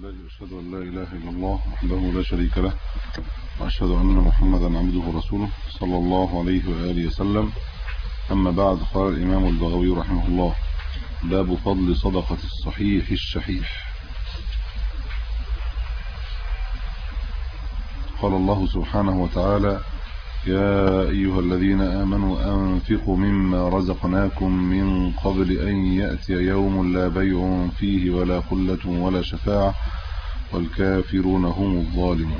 الله أشهد أن لا إله إلا الله وحده لا شريك له وأشهد أن محمدا عبده ورسوله صلى الله عليه وآله وسلم. أما بعد، قال الإمام البغوي رحمه الله: باب فضل صدقة الصحيح الشحيح. قال الله سبحانه وتعالى: يا أيها الذين آمنوا أنفقوا مما رزقناكم من قبل أن يأتي يوم لا بيع فيه ولا خلة ولا شفاعة والكافرون هم الظالمون.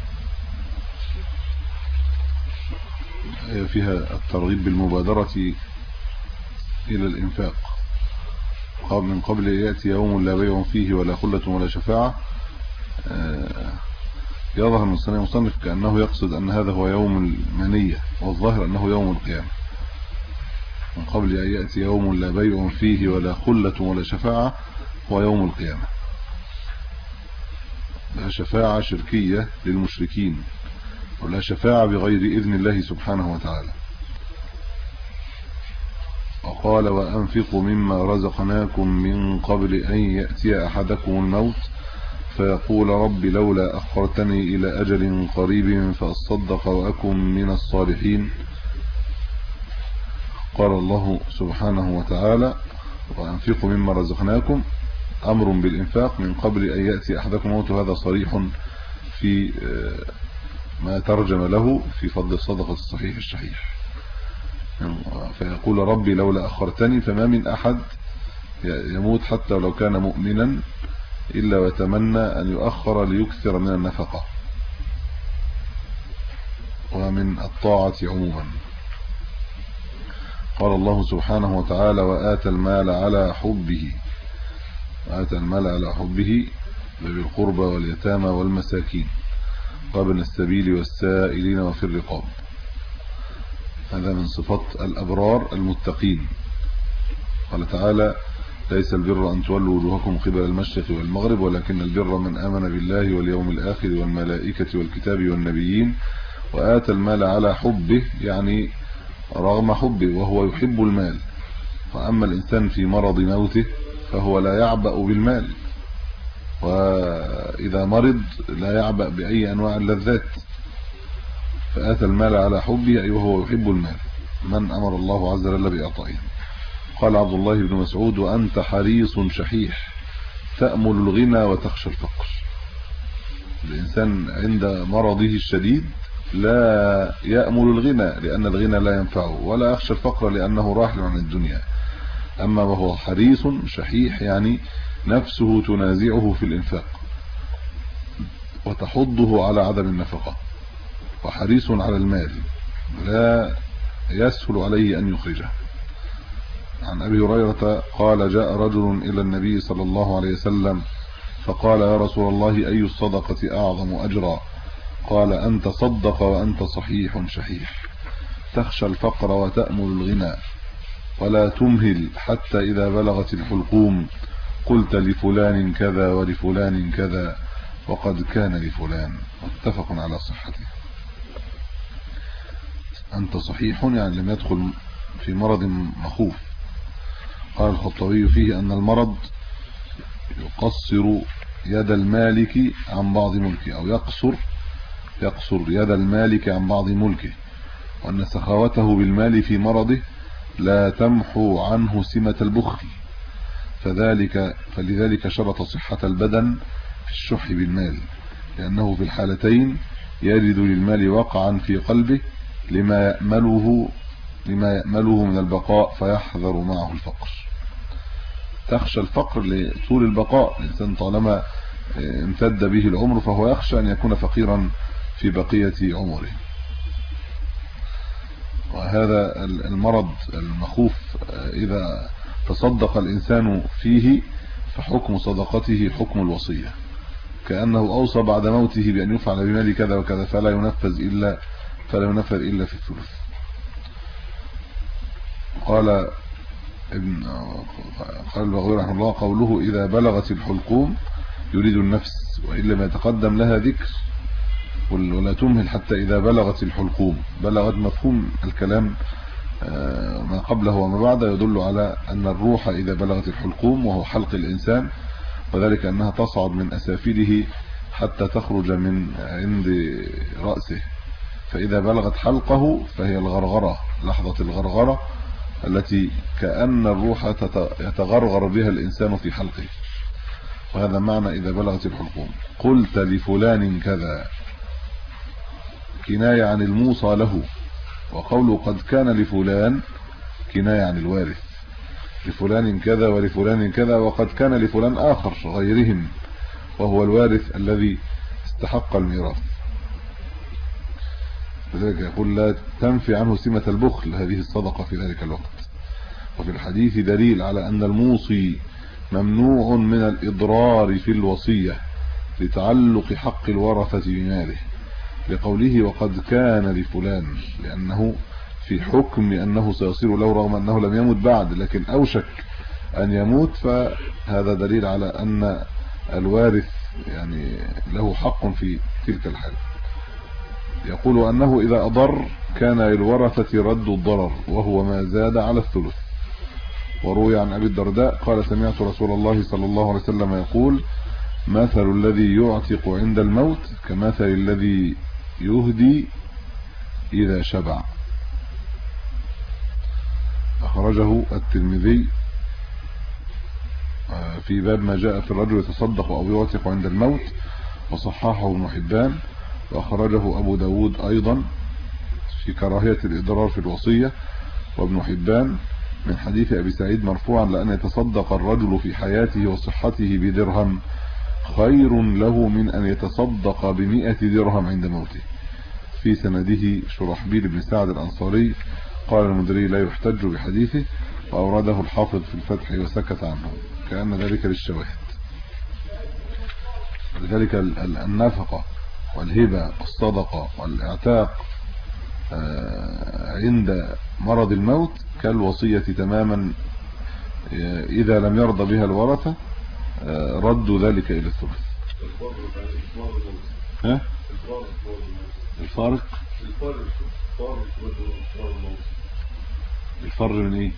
فيها الترغيب بالمبادرة إلى الإنفاق من قبل أن يأتي يوم لا بيع فيه ولا خلة ولا شفاعة. يظهر من المصنف كأنه يقصد أن هذا هو يوم المنية، والظاهر أنه يوم القيامة. من قبل أن يأتي يوم لا بيع فيه ولا خلة ولا شفاعة هو يوم القيامة. لا شفاعة شركية للمشركين، ولا شفاعة بغير إذن الله سبحانه وتعالى. وقال: وأنفقوا مما رزقناكم من قبل أن يأتي أحدكم الموت فيقول رب لولا أخرتني إلى أجل قريب فأصدق وأكن من الصالحين. قال الله سبحانه وتعالى: وأنفقوا مما رزقناكم، أمر بالإنفاق من قبل أن يأتي أحدكم الموت. هذا صريح في ما ترجم له في فضل الصدقة الصحيح الشحيح. فيقول ربي لولا أخرتني، فما من أحد يموت حتى لو كان مؤمنا إلا ويتمنى أن يؤخر ليكثر من النفقة ومن الطاعة عموما. قال الله سبحانه وتعالى: وآتى المال على حبه. وآتى المال على حبه ذوي القربى واليتامى والمساكين وابن السبيل والسائلين وفي الرقاب. هذا من صفات الأبرار المتقين. قال تعالى: ليس البر أن تولوا وجوهكم قبل المشرق والمغرب ولكن البر من آمن بالله واليوم الآخر والملائكة والكتاب والنبيين وآتى المال على حبه، يعني رغم حبه، وهو يحب المال. فأما الإنسان في مرض موته فهو لا يعبأ بالمال، وإذا مرض لا يعبأ بأي أنواع اللذات. فآتى المال على حبه أي وهو يحب المال، من أمر الله عز وجل بإعطائه. قال عبد الله بن مسعود: وأنت حريص شحيح تأمل الغنى وتخشى الفقر. الإنسان عند مرضه الشديد لا يأمل الغنى لأن الغنى لا ينفعه، ولا يخشى الفقر لأنه راحل عن الدنيا. أما وهو حريص شحيح يعني نفسه تنازعه في الإنفاق وتحضه على عدم النفقة، وحريص على المال لا يسهل عليه أن يخرجه. عن أبي هريرة قال: جاء رجل إلى النبي صلى الله عليه وسلم فقال: يا رسول الله، أي الصدقة أعظم أجرا؟ قال: أن تصدق وأنت صحيح شحيح تخشى الفقر وتأمل الغنى ولا تمهل حتى إذا بلغت الحلقوم قلت لفلان كذا ولفلان كذا وقد كان لفلان. متفق على صحته. أنت صحيح يعني لم يدخل في مرض مخوف. قال الخطابي فيه أن المرض يقصر يد المالك عن بعض ملكه، أو يقصر يد المالك عن بعض ملكه، وأن سخاوته بالمال في مرضه لا تمحو عنه سمة البخل، فلذلك شرط صحة البدن في الشح بالمال، لأنه في الحالتين يجد للمال وقعا في قلبه لما يأمله من البقاء فيحذر معه الفقر. تخشى الفقر لطول البقاء. الإنسان طالما امتد به العمر فهو يخشى أن يكون فقيرا في بقية عمره. وهذا المرض المخوف إذا تصدق الإنسان فيه فحكم صدقته حكم الوصية، كأنه أوصى بعد موته بأن يفعل بمال كذا وكذا فلا ينفذ إلا في الثلث. قال البغوي رحمه الله: قوله إذا بلغت الحلقوم يريد النفس، وإلا ما يتقدم لها ذكر، ولا تمهل حتى إذا بلغت الحلقوم. بلغت مفهوم الكلام ما قبله وما بعده يدل على أن الروح إذا بلغت الحلقوم وهو حلق الإنسان وذلك أنها تصعد من أسافله حتى تخرج من عند رأسه، فإذا بلغت حلقه فهي الغرغرة، لحظة الغرغرة التي كأن الروح يتغرغر بها الإنسان في حلقه، وهذا معنى إذا بلغت الحلقوم. قلت لفلان كذا كناية عن الموصى له، وقوله قد كان لفلان كناية عن الوارث، لفلان كذا ولفلان كذا، وقد كان لفلان آخر غيرهم وهو الوارث الذي استحق الميراث. لذلك يقول لا تنفي عنه سمة البخل هذه الصدقة في ذلك الوقت. وفي الحديث دليل على أن الموصي ممنوع من الإضرار في الوصية لتعلق حق الورثة بماله، لقوله وقد كان لفلان، لأنه في حكم أنه سيصير له رغم أنه لم يمت بعد، لكن أوشك أن يموت، فهذا دليل على أن الوارث يعني له حق في تلك الحالة. يقول أنه إذا أضر كان للورثة رد الضرر وهو ما زاد على الثلث. وروي عن أبي الدرداء قال سمعت رسول الله صلى الله عليه وسلم يقول مثل الذي يعتق عند الموت كمثل الذي يهدي إذا شبع. أخرجه الترمذي في باب ما جاء في الرجل يتصدق أو يعتق عند الموت، وصححه ابن حبان، وأخرجه أبو داود أيضا في كراهية الإضرار في الوصية، وابن حبان من حديث أبي سعيد مرفوعا لأن يتصدق الرجل في حياته وصحته بدرهم خير له من أن يتصدق ب100 درهم عند موته. في سنده شرحبيل بن سعد الأنصاري، قال المدري لا يحتج بحديثه، وأورده الحافظ في الفتح وسكت عنه كأن ذلك للشواهد. لذلك النفقة والهبة والصدقة والإعتاق عند مرض الموت كالوصية تماما، إذا لم يرضى بها الورثة ردوا ذلك إلى الثلث. الفارق من ايه؟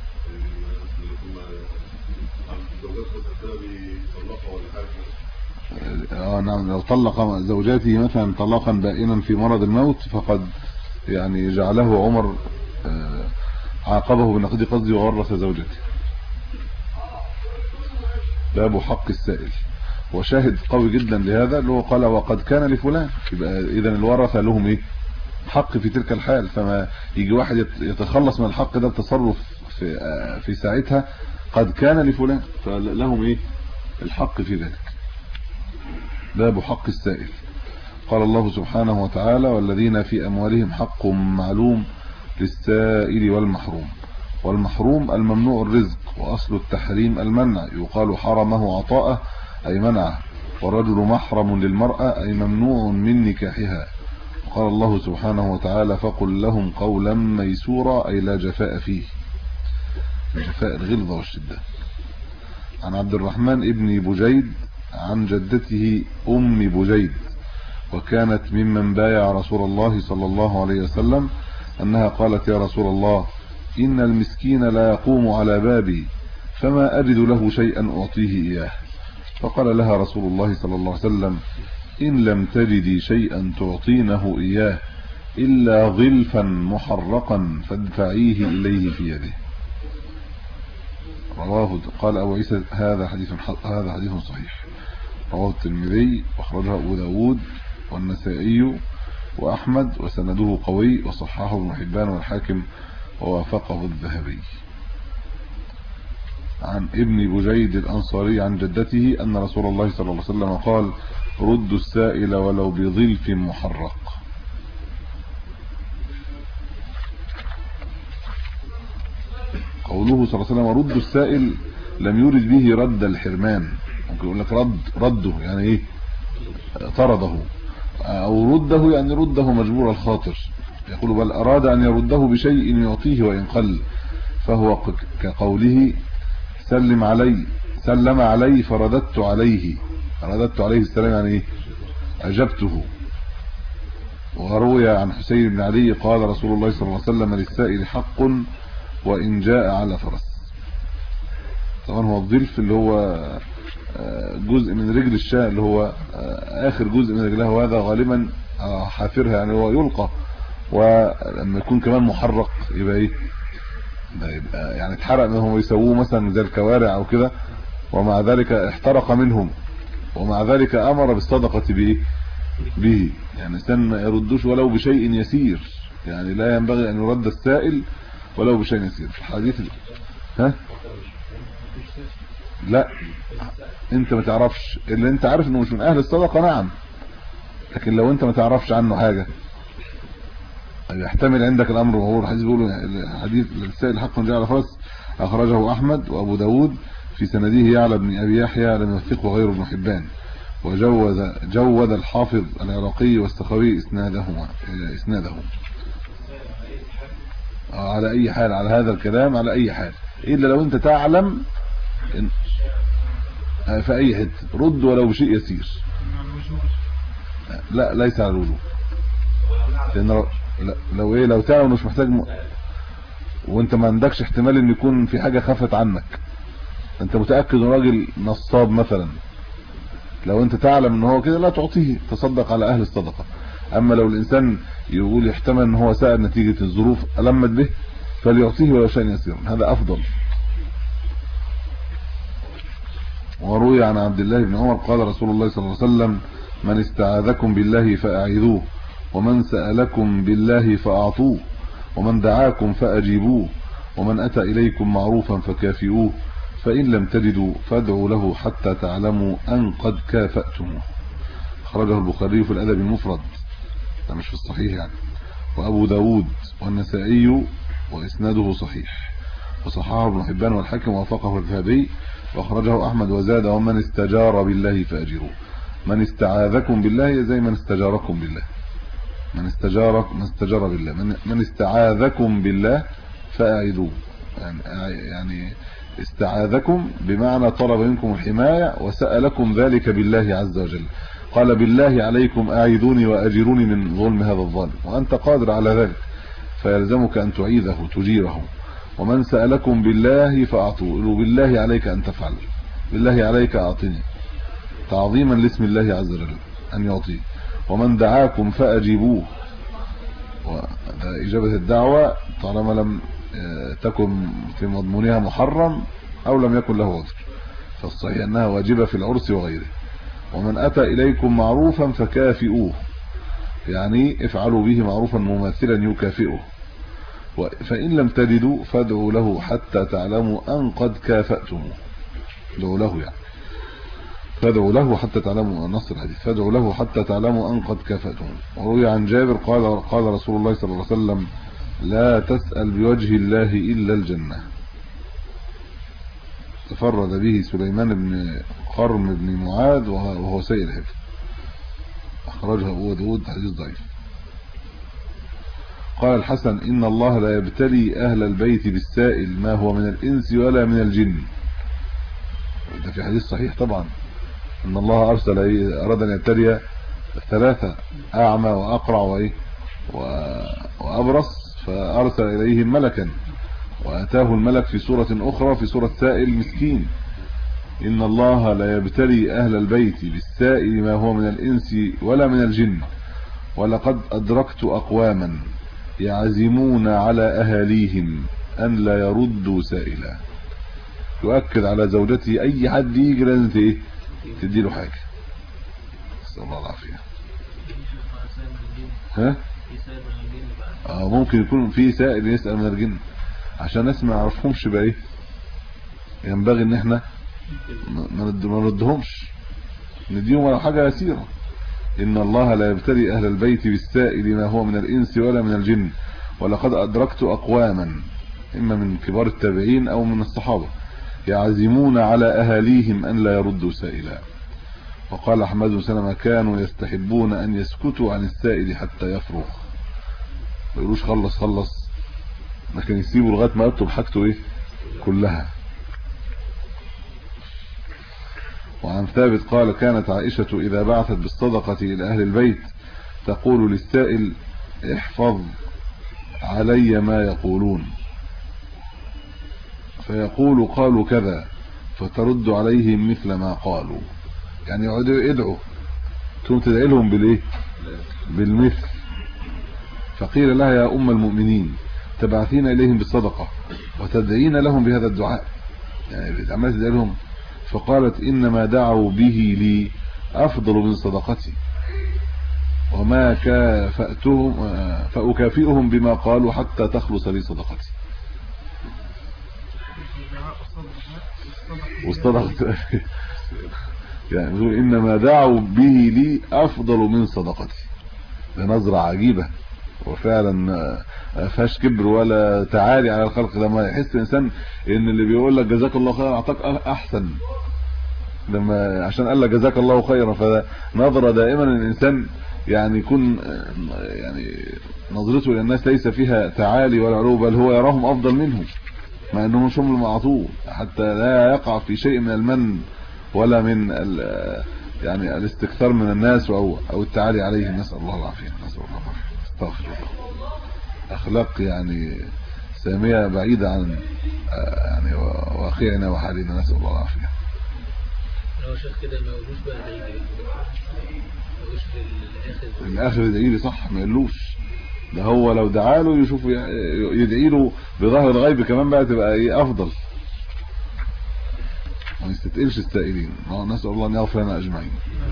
نعم، لو طلق زوجاته مثلا طلاقا بائنا في مرض الموت فقد يعني جعله عمر عاقبه بنقض قصده وورث زوجته. باب حق السائل، وشاهد قوي جدا لهذا اللي هو قال وقد كان لفلان، يبقى اذا الورثه لهم ايه؟ حق في تلك الحال، فما يجي واحد يتخلص من الحق ده بتصرف في ساعتها قد كان لفلان، فلهم ايه؟ الحق في ذلك. باب حق السائل. قال الله سبحانه وتعالى والذين في أموالهم حق معلوم للسائل والمحروم. والمحروم الممنوع الرزق، وأصل التحريم المنع، يقال حرمه عطاءه أي منعه، والرجل محرم للمرأة أي ممنوع من نكاحها. قال الله سبحانه وتعالى فقل لهم قولا ميسورا أي لا جفاء فيه، جفاء الغلظة والشدة. عن عبد الرحمن ابن بجيد عن جدته أم بجيد، وكانت ممن بايع رسول الله صلى الله عليه وسلم، أنها قالت يا رسول الله إن المسكين لا يقوم على بابي فما أجد له شيئا أعطيه إياه، فقال لها رسول الله صلى الله عليه وسلم إن لم تجدي شيئا تعطينه إياه إلا ظلفا محرقا فادفعيه إليه في يده. رواه قال أبو عيسى هذا حديث صحيح. رواه الترمذي واخرجه أبو داود والنسائي وأحمد وسنده قوي، وصححه ابن حبان والحاكم ووافقه الذهبي. عن ابن بجيد الأنصاري عن جدته أن رسول الله صلى الله عليه وسلم قال ردوا السائل ولو بظلف محرق. قوله صلى الله عليه وسلم ردوا السائل لم يرد به رد الحرمان، ممكن يقول لك رده يعني ايه؟ طرده، او رده يعني رده مجبور الخاطر. يقول بل اراد ان يرده بشيء يعطيه وان قل، فهو كقوله سلم علي فرددت عليه السلام يعني ايه؟ اجبته. وروي عن حسين بن علي قال رسول الله صلى الله عليه وسلم للسائل حق وان جاء على فرس. طبعا هو الظلف اللي هو جزء من رجل الشاة، اللي هو اخر جزء من رجلها، وهذا غالبا حافرها يعني هو يلقى، ولما يكون كمان محرق يبقى ايه ده، يبقى يعني اتحرق منهم ويسووه مثلا زي الكوارع او كده، ومع ذلك احترق منهم، ومع ذلك امر بالصدقه بايه به. يعني الانسان ما يردوش ولو بشيء يسير، يعني لا ينبغي ان يرد السائل ولو بشيء يسير. الحديث ها لا، انت ما تعرفش، اللي انت عارف انه مش من اهل الصدقه نعم، لكن لو انت ما تعرفش عنه حاجه يحتمل عندك الامر، وهو الحديث بيقول حديث السائل حق جاء على فرس، اخرجه احمد وابو داود في سنده يعلى بن ابي يحيى لم يوثقه غير ابن حبان، وجود الحافظ العراقي والسخاوي اسناده على اي حال، على هذا الكلام على اي حال، الا لو انت تعلم في اي حته رد ولو بشيء يسير. لا ليس على الوجوب، لان لو تعلم مش محتاج وانت ما عندكش احتمال ان يكون في حاجه خفت عنك، انت متاكد ان راجل نصاب مثلا، لو انت تعلم ان هو كده لا تعطيه، تصدق على اهل الصدقه. اما لو الانسان يقول يحتمل ان هو سائل نتيجه الظروف المت به، فليعطيه ولو شيء يسير، هذا افضل. وروي عن عبد الله بن عمر قال رسول الله صلى الله عليه وسلم: من استعاذكم بالله فاعيذوه، ومن سألكم بالله فاعطوه، ومن دعاكم فاجيبوه، ومن اتى اليكم معروفا فكافئوه، فان لم تجدوا فادعوا له حتى تعلموا ان قد كافأتموه. خرجه البخاري في الادب المفرد، ده مش في الصحيح يعني، وابو داود والنسائي واسناده صحيح، وصححه ابن حبان والحاكم ووافقه الذهبي، واخرجه احمد وزاد: ومن استجار بالله فاجروه. من استعاذكم بالله زي من استجاركم بالله، من استجار بالله، من استعاذكم بالله فاعذوه، يعني استعاذكم بمعنى طلب منكم الحمايه، وسألكم ذلك بالله عز وجل، قال: بالله عليكم اعيذوني واجروني من ظلم هذا الظالم، وانت قادر على ذلك، فيلزمك ان تعيذه تجيره. ومن سألكم بالله فاعطوه، بالله عليك ان تفعل، بالله عليك اعطني، تعظيما لاسم الله عز وجل ان يعطيه. ومن دعاكم فاجيبوه، وهذا اجابه الدعوه طالما لم تكن في مضمونها محرم او لم يكن له عذر، فالصحيح انها واجبه في العرس وغيره. ومن اتى اليكم معروفا فكافئوه، يعني افعلوا به معروفا مماثلا يكافئه، فإن لم تجدوا فادعوا له حتى تعلموا أن قد كافأتموه. ادعوا له يعني، فادعوا له حتى تعلموا، نص الحديث: فادعوا له حتى تعلموا أن قد كافأتموه. وروي عن جابر قال رسول الله صلى الله عليه وسلم: لا تسأل بوجه الله إلا الجنة. تفرد به سليمان بن قرم بن معاذ وهو سيء الحفظ، أخرجه أبو داود، حديث ضعيف. قال الحسن: إن الله لا يبتلي أهل البيت بالسائل ما هو من الإنس ولا من الجن. ده في حديث صحيح طبعا، إن الله أراد أن يبتلي ثلاثة: أعمى وأقرع وأبرص، فأرسل إليهم ملكا، وأتاه الملك في سورة أخرى في سورة سائل مسكين. إن الله لا يبتلي أهل البيت بالسائل ما هو من الإنس ولا من الجن، ولقد أدركت أقواما يعزمون على أهاليهم أن لا يردوا سائلا. يؤكد على زوجته أي حد يجي لازم تديله حاجة. نسأل الله العافية. ها؟ ممكن يكون في سائل يسأل من الجن، عشان ناس ما يعرفهمش بقى ايه، ينبغي ان احنا ما ندهمش، نديهم على حاجة يسيرة. إن الله لا يبتلي أهل البيت بالسائل ما هو من الإنس ولا من الجن، ولقد أدركت أقواما، إما من كبار التابعين أو من الصحابة، يعزمون على أهاليهم أن لا يردوا سائلا. وقال أحمد بن سلمة: كانوا يستحبون أن يسكتوا عن السائل حتى يفرغ، ما يقولوش خلص، لكن يسيبوا لغاية ما يطلب حاجته ايه كلها. وعن ثابت قال: كانت عائشة إذا بعثت بالصدقة إلى أهل البيت تقول للسائل: احفظ علي ما يقولون، فيقول: قالوا كذا، فترد عليهم مثل ما قالوا، يعني يقعدوا يدعوا ثم تدعي لهم بالايه؟ بالمثل. فقيل لها يا ام المؤمنين تبعثين اليهم بالصدقه وتدعين لهم بهذا الدعاء، يعني عملت تدعي لهم. فقالت انما دعوا به لي افضل من صدقتي وما كافأتهم فأكافئهم بما قالوا حتى تخلص لي صدقتي. والصدقة يعني يقول انما دعوا به لي افضل من صدقتي. ده نظرة عجيبة، وفعلا ما فيهاش كبر ولا تعالي على الخلق. لما يحس الانسان ان اللي بيقول لك جزاك الله خيرا اعطاك احسن، لما عشان قال لك جزاك الله خيرا، فنظرة دائما الانسان يعني يكون يعني نظرته للناس ليس فيها تعالي ولا علو، بل هو يراهم افضل منهم مع انهم مش هم المعطوه، حتى لا يقع في شيء من المن ولا من يعني الاستكثار من الناس او التعالي عليهم. نسال الله العافيه، نسال الله العافيه. استغفر الله. اخلاق يعني ساميه بعيده عن يعني واقعنا وحالنا، نسال الله العافيه. لو شيخ كده ما يقولوش بقى بعيد، ما يقولوش في الاخر يدعي لي صح، ما يقولوش ده. هو لو دعا له يشوف يدعي له بظهر الغيب كمان بقى تبقى ايه افضل، ما يستثقلش السائلين. نسال الله ان يغفر لنا اجمعين.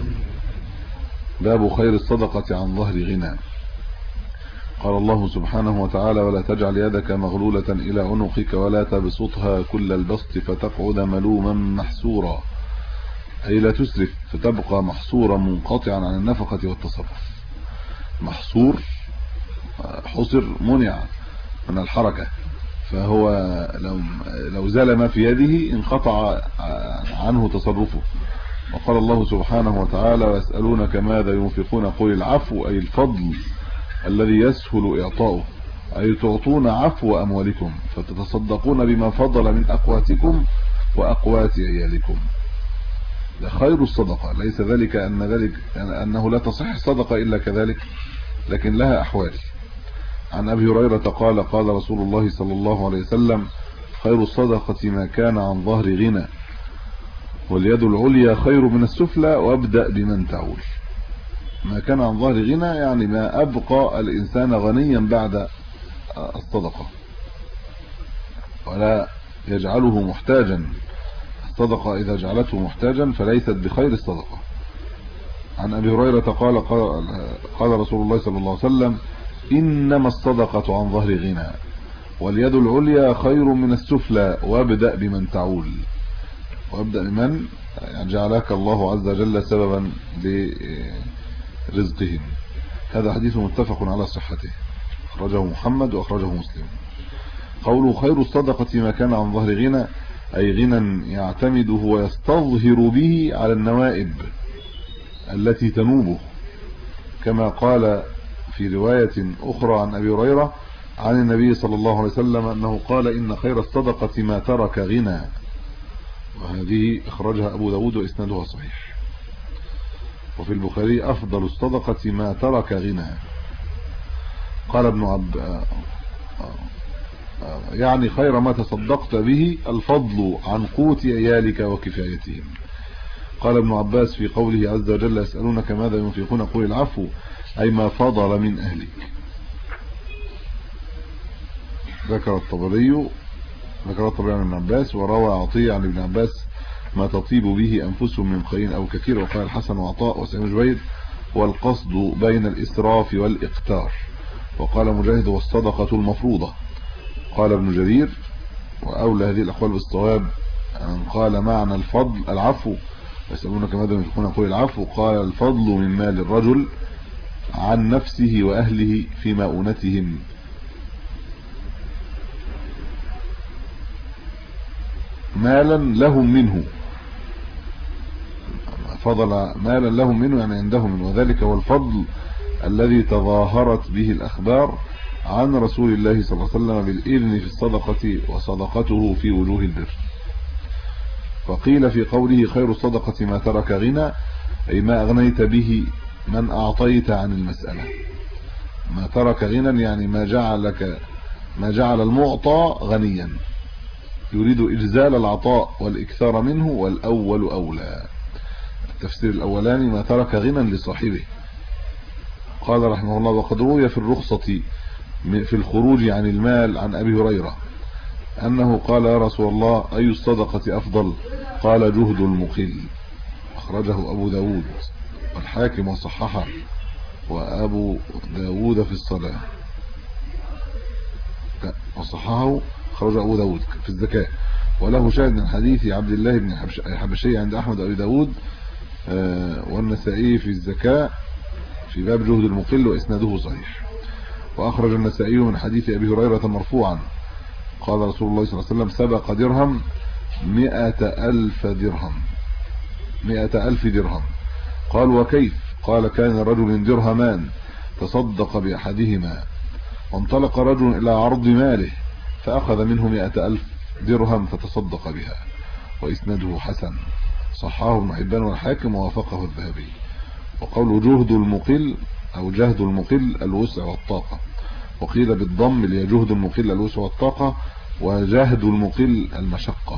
باب خير الصدقه عن ظهر غنى. قال الله سبحانه وتعالى ولا تجعل يدك مغلولة إلى عنقك ولا تبسطها كل البسط فتقعد ملوما محسورا، أي لا تسرف فتبقى محصورا منقطعا عن النفقة والتصرف. محصور حصر منع من الحركة، فهو لو زال ما في يده انقطع عنه تصرفه. وقال الله سبحانه وتعالى ويسألونك ماذا ينفقون قل العفو، أي الفضل الذي يسهل إعطاؤه، أي تعطون عفو أموالكم فتتصدقون بما فضل من أقواتكم وأقوات عيالكم. ده خير الصدقة. ليس ذلك أنه لا تصح الصدقة إلا كذلك، لكن لها أحوال. عن أبي هريرة قال قال رسول الله صلى الله عليه وسلم خير الصدقة ما كان عن ظهر غنى واليد العليا خير من السفلى وابدأ بمن تعول. ما كان عن ظهر غنى يعني ما أبقى الإنسان غنيا بعد الصدقة ولا يجعله محتاجا. الصدقة إذا جعلته محتاجا فليست بخير الصدقة. عن أبي هريرة قال رسول الله صلى الله عليه وسلم إنما الصدقة عن ظهر غنى واليد العليا خير من السفلى وابدأ بمن تعول. وابدأ بمن يعني جعلك الله عز وجل سببا لرزقهم. هذا حديث متفق على صحته، أخرجه محمد وأخرجه مسلم. قوله خير الصدقة ما كان عن ظهر غنى أي غنى يعتمده ويستظهر به على النوائب التي تنوبه، كما قال في رواية أخرى عن أبي هريرة عن النبي صلى الله عليه وسلم أنه قال إن خير الصدقة ما ترك غنى، وهذه أخرجها أبو داود وإسنادها صحيح. وفي البخاري أفضل الصدقة ما ترك غنى. قال ابن يعني خير ما تصدقت به الفضل عن قوت عيالك وكفايتهم. قال ابن عباس في قوله عز وجل يسألونك ماذا ينفقون قل العفو أي ما فضل من أهلك. ذكر الطبري عن ابن عباس وروى عطية عن ابن عباس ما تطيب به أنفسهم من قليل أو كثير. وقال الحسن وعطاء وسعيد جبير والقصد بين الإسراف والإقتار. وقال مجاهد والصدقة المفروضة. قال ابن جرير وأولى هذه الأقوال بالصواب أن قال معنى الفضل العفو يسألونك ماذا ينفقون قل العفو قال الفضل من مال الرجل عن نفسه وأهله في مؤونتهم مالا لهم منه، فضل مالا لهم منه يعني عندهم منه، وذلك هو الفضل الذي تظاهرت به الأخبار عن رسول الله صلى الله عليه وسلم بالإذن في الصدقة وصدقته في وجوه البر. وقيل في قوله خير الصدقة ما ترك غنى أي ما أغنيت به من أعطيت عن المسألة. ما ترك غنى يعني ما جعل المعطى غنيا، يريد إجزال العطاء والإكثار منه، والأول أولى. التفسير الأولاني ما ترك غنى لصاحبه. قال رحمه الله: وقد روي في الرخصة في الخروج عن المال عن أبي هريرة أنه قال: يا رسول الله، أي الصدقة أفضل؟ قال: جهد المقل. أخرجه أبو داود والحاكم وصححه، وأبو داود في الصلاة وصححه، خرج أبو داود في الزكاة. وله شاهد من حديث عبد الله بن حبشي عند أحمد وأبي داود والنسائي في الزكاة في باب جهد المقل، وإسناده صحيح. وأخرج النسائي من حديث أبي هريرة مرفوعا قال رسول الله صلى الله عليه وسلم: سبق درهم 100,000 درهم. 100,000 درهم. قال: وكيف؟ قال: كان رجل درهمان تصدق بأحدهما، وانطلق رجل إلى عرض ماله فأخذ منه 100,000 درهم فتصدق بها. وإسناده حسن، صححه ابن حبان والحاكم ووافقه الذهبي. وقول جهد المقل أو جهد المقل الوسع والطاقة، وقيل بالضم ليجهد المقل الوسع والطاقة، وجهد المقل المشقة.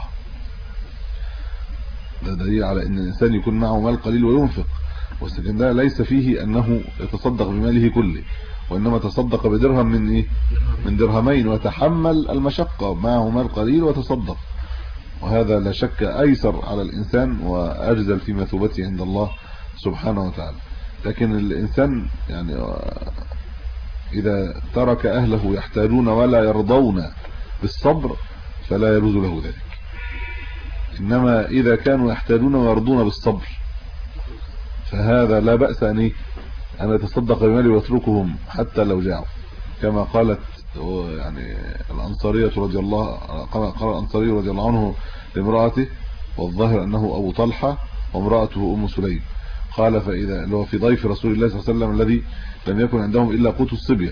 ده دليل على ان الانسان يكون معه مال قليل وينفق، والسكن ده ليس فيه انه يتصدق بماله كله، وانما تصدق بدرهم من ايه؟ من درهمين، وتحمل المشقة، معه مال قليل وتصدق. وهذا لا شك ايسر على الانسان واجزل في مثوبته عند الله سبحانه وتعالى. لكن الانسان يعني اذا ترك اهله يحتاجون ولا يرضون بالصبر فلا يجوز له ذلك. انما اذا كانوا يحتاجون ويرضون بالصبر فهذا لا بأس ان يتصدق بماله ويتركهم حتى لو جاعوا، كما قالت يعني الانصاريه رضي الله قال الانصاري رضي الله عنه لامراته، والظاهر انه ابو طلحه وامراته ام سليم، قال: فاذا اللي هو في ضيف رسول الله صلى الله عليه وسلم الذي لم يكن عندهم الا قوت الصبيه،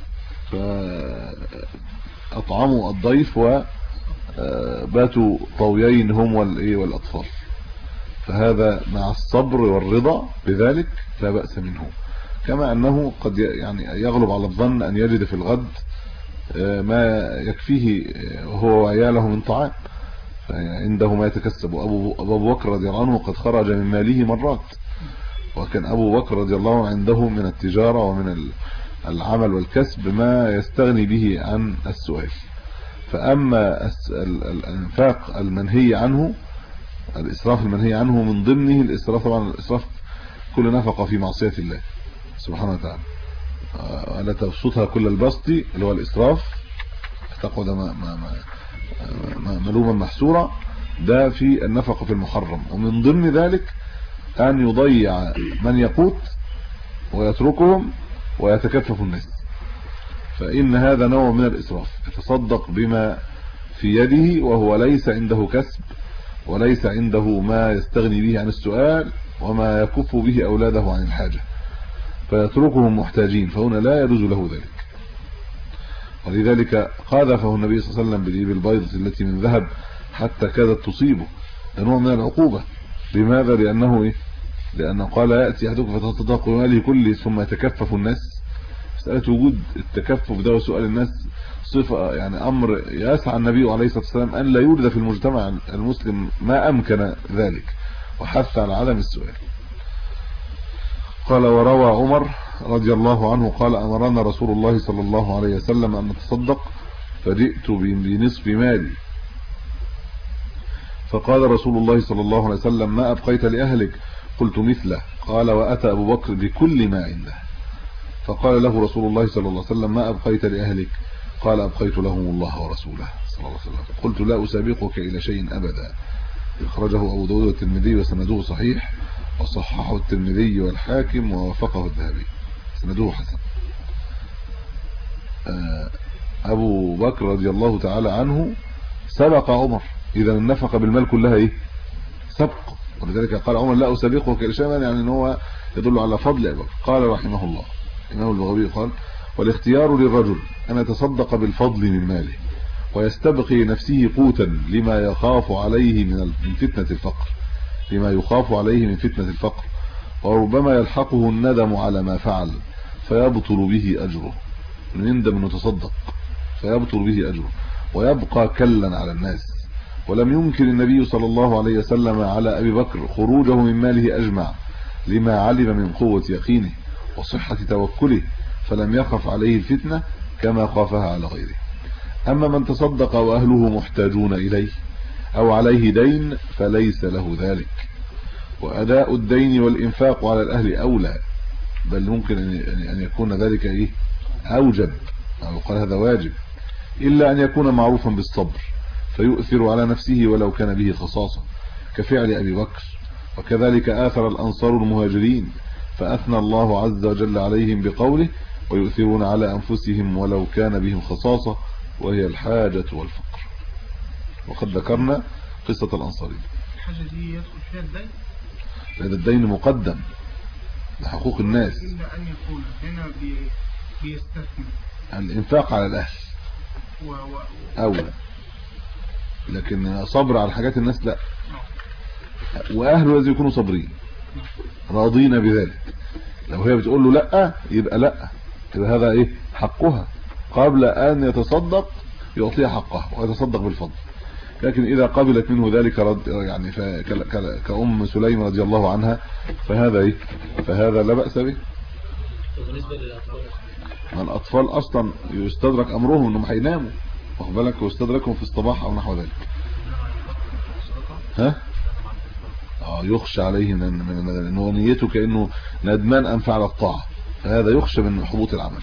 فاطعموا الضيف وباتوا طويين هم والاطفال، فهذا مع الصبر والرضا بذلك لا بأس منه. كما انه قد يعني يغلب على الظن ان يجد في الغد ما يكفيه هو وعياله من طعام، عنده ما يتكسب. ابو بكر رضي الله عنه قد خرج من ماله مرات، وكان ابو بكر رضي الله عنه عنده من التجارة ومن العمل والكسب ما يستغني به عن السؤال. فاما الانفاق المنهي عنه، الاسراف المنهي عنه، من ضمنه الاسراف، طبعا الاسراف كل نفقه في معصيه الله سبحانه وتعالى، ولا تبسطها كل البسط اللي هو الاسراف، تقعد ملوما محسورا، ده في النفقه في المحرم. ومن ضمن ذلك ان يضيع من يقوت ويتركهم ويتكفف الناس، فان هذا نوع من الاسراف، يتصدق بما في يده وهو ليس عنده كسب وليس عنده ما يستغني به عن السؤال وما يكف به اولاده عن الحاجة، فيتركهم محتاجين، فهنا لا يجوز له ذلك. ولذلك قاذفه النبي صلى الله عليه وسلم بالإبل البيضة التي من ذهب حتى كادت تصيبه، نوع من العقوبة. لماذا؟ لأنه قال: يأتي أحدكم فتصدق بماله كله ثم يتكفف الناس. مسألة وجود التكفف ده وسؤال الناس صفة، يعني أمر يسعى النبي عليه الصلاة والسلام أن لا يوجد في المجتمع المسلم ما أمكن ذلك، وحث على عدم السؤال. قال: وروى عمر رضي الله عنه قال: أمرنا رسول الله صلى الله عليه وسلم أن نتصدق، فجئت بنصف مالي، فقال رسول الله صلى الله عليه وسلم: ما أبقيت لأهلك؟ قلت: مثله. قال: وأتى أبو بكر بكل ما عنده، فقال له رسول الله صلى الله عليه وسلم: ما أبقيت لأهلك؟ قال: أبقيت لهم الله ورسوله صلى الله عليه وسلم. قلت: لا أسابقك إلى شيء أبدا. أخرجه أبو داود والترمذي وسنده صحيح، وصححه الترمذي والحاكم ووافقه الذهبي، سنده حسن. أبو بكر رضي الله تعالى عنه سبق عمر، إذا النفقة بالمال كلها سبق، ولذلك قال عمر: لا أسابقك إلى شيء، يعني ان هو يدل على فضل أبي بكر. قال رحمه الله إمام البغوي قال: والاختيار للرجل أن يتصدق بالفضل من ماله ويستبقي نفسه قوتا لما يخاف عليه من فتنة الفقر، وربما يلحقه الندم على ما فعل فيبطل به أجره، يندم أنه تصدق فيبطل به أجره ويبقى كلا على الناس، ولم ينكر النبي صلى الله عليه وسلم على أبي بكر خروجه من ماله أجمع لما علم من قوة يقينه وصحة توكله، فلم يخف عليه الفتنة كما خافها على غيره. أما من تصدق وأهله محتاجون إليه أو عليه دين فليس له ذلك، وأداء الدين والإنفاق على الأهل أولى، بل ممكن أن يكون ذلك أوجب، أو قال هذا واجب، إلا أن يكون معروفا بالصبر فيؤثر على نفسه ولو كان به خصاصة كفعل أبي بكر. وكذلك آثر الأنصار المهاجرين فأثنى الله عز وجل عليهم بقوله ويؤثرون على أنفسهم ولو كان بهم خصاصة وهي الحاجة والفقر. وقد ذكرنا قصة الأنصارين. الحاجة دي يدخل فيها الدين؟ لأن الدين مقدم لحقوق الناس، إلا أن يكون هنا بيستثني الإنفاق على الأهل أولى، لكن صبر على حاجات الناس لا، وأهله لازم يكونوا صابرين راضين بذلك. لو هي بتقول له لا يبقى لا، يبقى هذا حقها، قبل أن يتصدق يعطيها حقها ويتصدق بالفضل. لكن إذا قبلت منه ذلك يعني كأم سليم رضي الله عنها فهذا لا بأس به. بالنسبة للأطفال، الأطفال أصلا يستدرك أمرهم أنهم هيناموا، واخد بالك، ويستدركهم في الصباح أو نحو ذلك. يخشى عليه من هو نيته كأنه ندمان أن فعل الطاعة، فهذا يخشى من حبوط العمل.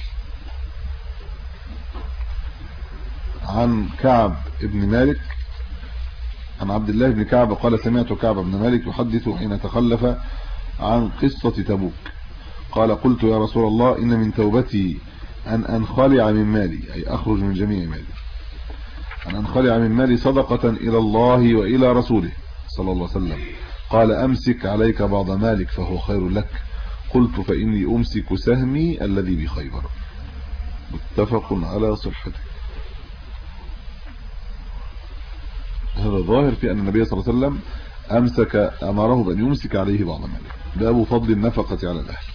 عن كعب ابن مالك عن عبد الله بن كعب قال سمعت كعب بن مالك يحدث حين تخلف عن قصة تبوك قال قلت يا رسول الله إن من توبتي أن أنخلع من مالي، أي أخرج من جميع مالي، أن أنخلع من مالي صدقة إلى الله وإلى رسوله صلى الله عليه وسلم. قال أمسك عليك بعض مالك فهو خير لك. قلت فإني أمسك سهمي الذي بخيبر. متفق على صحته. هذا ظاهر في أن النبي صلى الله عليه وسلم أمره بأن يمسك عليه بعض ماله. باب فضل النفقة على الأهل.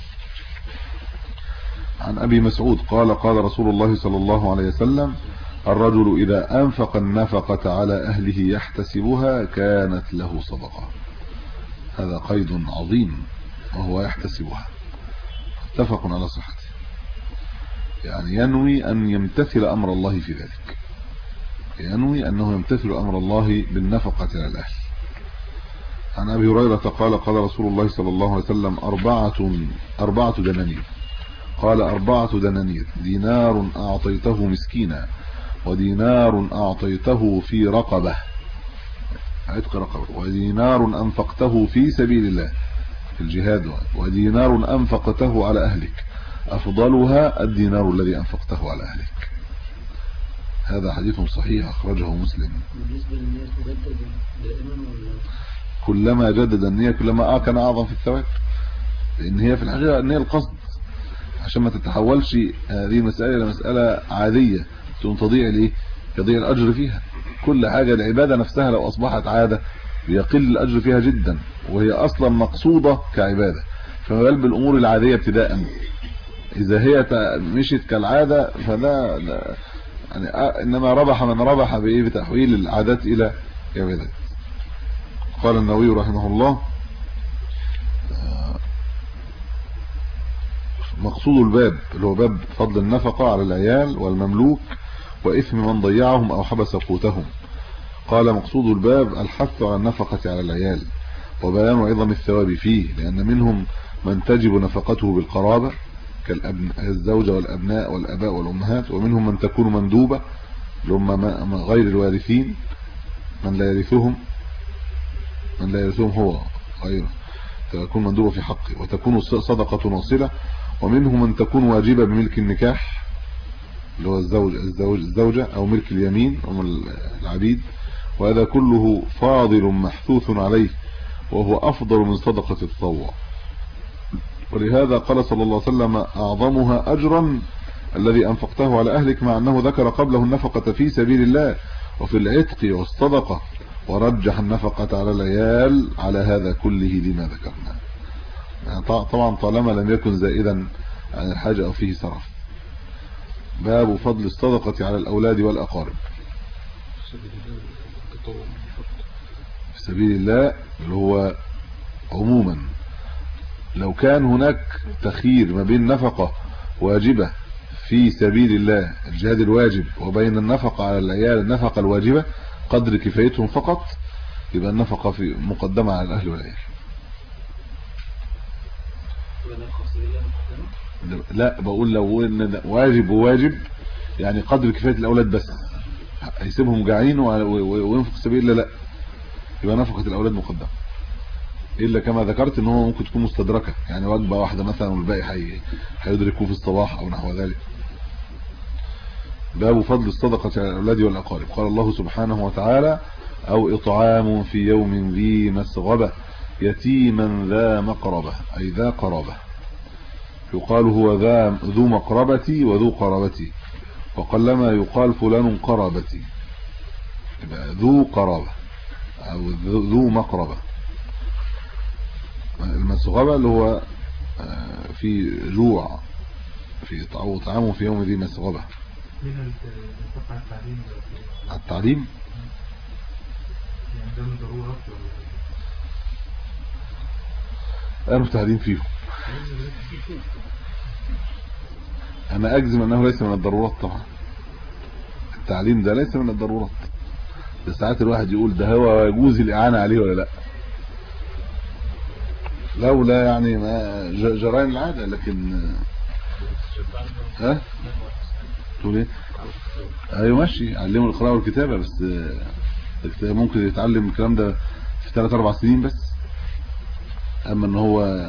عن أبي مسعود قال قال رسول الله صلى الله عليه وسلم الرجل إذا أنفق النفقة على أهله يحتسبها كانت له صدقة. هذا قيد عظيم وهو يحتسبها، اتفق على صحته، يعني ينوي أن يمتثل أمر الله في ذلك، ينوي أنه يمتثل أمر الله بالنفقة على الأهل. عن أبي هريرة قال قال رسول الله صلى الله عليه وسلم أربعة دنانير. قال 4 دنانير دينار أعطيته مسكينا، ودينار أعطيته في رقبة عتق رقبة، ودينار أنفقته في سبيل الله في الجهاد، ودينار أنفقته على أهلك أفضلها الدينار الذي أنفقته على أهلك. هذا حديث صحيح أخرجه مسلم. بالنسبة للناس تجدد دائما ولا كلما جدد النية كلما كان أعظم في الثواب، لأن هي في الحقيقة النية القصد، عشان ما تتحولش هذه المسألة إلى مسألة عادية تضيع الأجر فيها. كل حاجة العبادة نفسها لو أصبحت عادة بيقل الأجر فيها جدا، وهي أصلا مقصودة كعبادة، فما بال بالأمور العادية ابتداء. إذا هي مشيت كالعادة فده يعني إنما ربح من ربح بتحويل العادات إلى عبادات. قال النووي رحمه الله مقصود الباب اللي هو باب فضل النفقة على العيال والمملوك وإثم من ضيعهم أو حبس قوتهم. قال مقصود الباب الحث على النفقة على العيال وبيان عظم الثواب فيه، لأن منهم من تجب نفقته بالقرابة كالزوجة والأبناء والأباء والأمهات، ومنهم من تكون مندوبة لهم غير الوارثين من لا يرثهم هو غيره، تكون مندوبة في حقه، وتكون صدقة واصلة. ومنهم من تكون واجبة بملك النكاح اللي هو الزوجة أو ملك اليمين أو العبيد، وهذا كله فاضل محثوث عليه وهو أفضل من صدقة التطوع. ولهذا قال صلى الله عليه وسلم أعظمها أجرا الذي أنفقته على أهلك، مع أنه ذكر قبله النفقة في سبيل الله وفي العتق والصدقة، ورجح النفقة على العيال على هذا كله لما ذكرنا، يعني طبعا طالما لم يكن زائدا عن الحاجة أو فيه سرف. باب فضل الصدقة على الأولاد والأقارب. في سبيل الله اللي هو عموما. لو كان هناك تخيير ما بين نفقة واجبة في سبيل الله الجهاد الواجب وبين النفقة على العيال النفقة الواجبة قدر كفايتهم فقط، يبقى النفقة في مقدمة على الأهل والعيال. لا بقول لو ان واجب وواجب يعني قدر كفاية الأولاد بس، هيسيبهم جاعين وينفق سبيل الله، لا يبقى نفقة الأولاد مقدمة، إلا كما ذكرت ان هو ممكن تكون مستدركة، يعني وجبة واحدة مثلا والباقي هيدركوه في الصباح أو نحو ذلك. باب فضل الصدقة على الأولاد والأقارب. قال الله سبحانه وتعالى: أو إطعام في يوم ذي مسغبة يتيما ذا مقربة، أي ذا قرابة. يقال هو ذو مقربتي وذو قرابتي، وقلما يقال فلان قرابتي، يبقى ذو قرابة أو ذو مقربة. المسغبة اللي هو في جوع، في طعامه في يوم ذي مسغبة. من التعليم يعني ده من ضرورة. أنا في تعليم فيهم، أنا أجزم أنه ليس من الضرورات. طبعا التعليم ده ليس من الضرورات، ده ساعات الواحد يقول ده هو يجوز الإعانة عليه ولا لا، لولا يعني ما جرائم العادة. لكن ها تقول ايه؟ ايوه ماشي، علموا القراءة والكتابة، بس ممكن يتعلم الكلام ده في 3-4 سنين بس. اما ان هو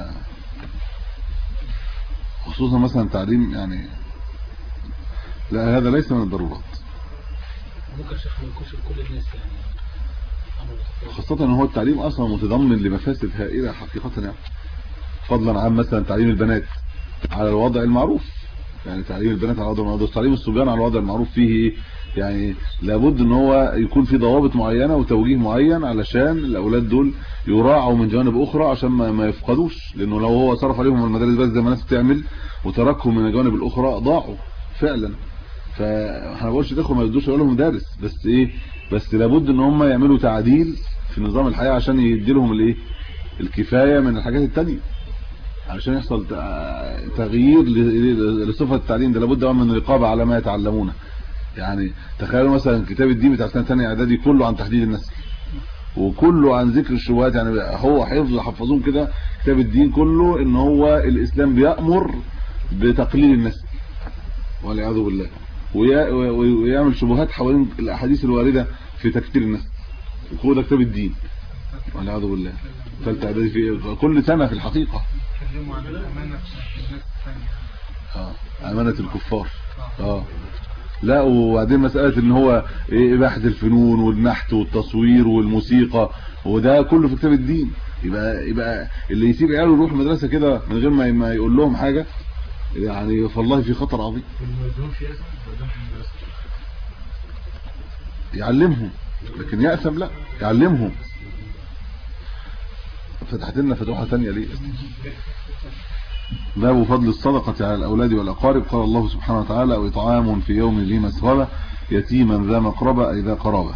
خصوصا مثلا تعليم يعني لا، هذا ليس من الضرورات. ممكن شيخ ما يكونش لكل الناس يعني، خاصة ان هو التعليم اصلا متضمن لمفاسد هائلة حقيقة، يعني فضلا عن مثلا تعليم البنات على الوضع المعروف، يعني تعليم البنات على الوضع المعروف، تعليم الصبيان على الوضع المعروف فيه يعني لابد ان هو يكون في ضوابط معينة وتوجيه معين علشان الاولاد دول يراعوا من جوانب اخرى عشان ما يفقدوش، لانه لو هو صرف عليهم المدارس بس زي ما الناس بتعمل وتركهم من الجوانب الاخرى ضاعوا فعلا. فاحنا ما بقولش تاخدوا ما يدوش لهم مدارس، بس بس لابد ان هم يعملوا تعديل في نظام الحياة عشان يدي لهم الكفاية من الحاجات التانية، عشان يحصل تغيير لصفة التعليم ده. لابد من الرقابة على ما يتعلمونه. يعني تخيلوا مثلا كتاب الدين بتاع سنة ثانيه اعدادي كله عن تحديد النسل وكله عن ذكر الشبهات، يعني هو حفظوهم كده كتاب الدين كله ان هو الاسلام بيأمر بتقليل النسل والعياذ بالله، ويعمل شبهات حوالين الاحاديث الوارده في تكثير النسل، وكله ده كتاب الدين والعياذ بالله. ثالثه اعدادي في كل سنه في الحقيقه اتكلموا عن الامانه في الناس الثانيه، امانه الكفار. لا، وبعدين مساله ان هو اباحه الفنون والنحت والتصوير والموسيقى وده كله في كتاب الدين. يبقى اللي يسيب عياله يروح المدرسه كده من غير ما يقول لهم حاجه، يعني فالله في خطر عظيم. يعلمهم، لكن يأثم لا، يعلمهم. فتحت لنا فتوحه ثانيه ليه؟ باب فضل الصدقة على الأولاد والأقارب. قال الله سبحانه وتعالى: وإطعام في يوم ذي مسغبة يتيما ذا مقربة، أي ذا قرابة.